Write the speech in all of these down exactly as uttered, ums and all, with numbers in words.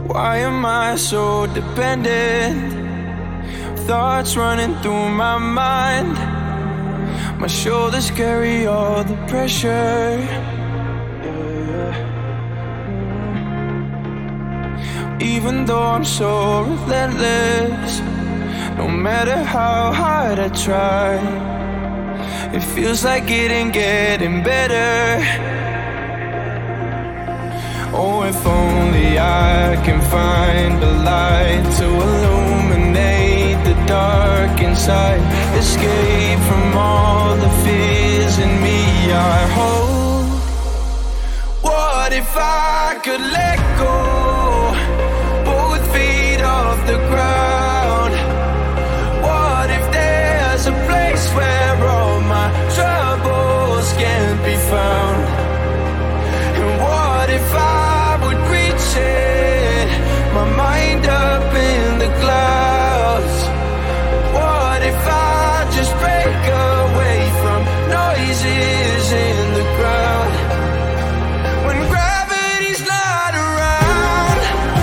Why am I so dependent? Thoughts running through my mind. My shoulders carry all the pressure. Even though I'm so relentless, no matter how hard I try, it feels like it ain't getting better. Oh, if only I can find a light to illuminate the dark inside. Escape from all the fears in me I hold. What if I could let go? Both feet off the ground. What if there's a place where all my troubles can't be found? And what if I would reach it, my mind up in the clouds? What if I just break away from noises in the ground? When gravity's not around.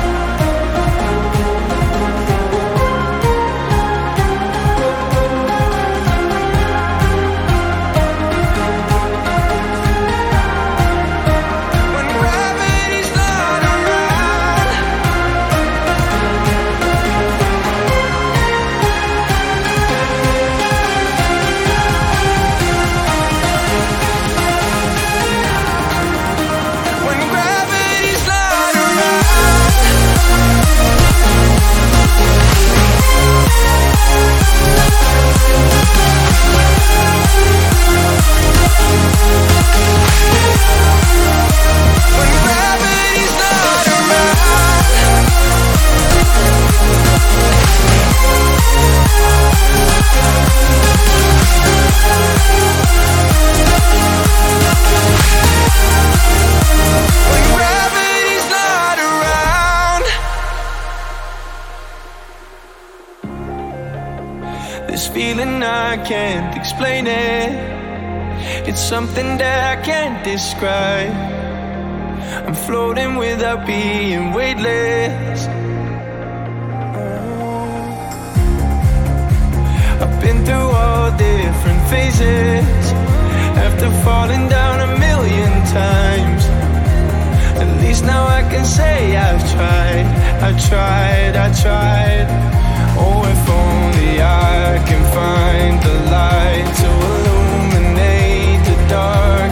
When gravity's not around. When gravity's not around. When gravity's not around. When gravity's not around. This feeling, I can't explain it. It's something that I can't describe. I'm floating without being weightless. I've been through all different phases. After falling down a million times, at least now I can say I've tried, I tried, I tried. Oh, if only I can find the light to illuminate the dark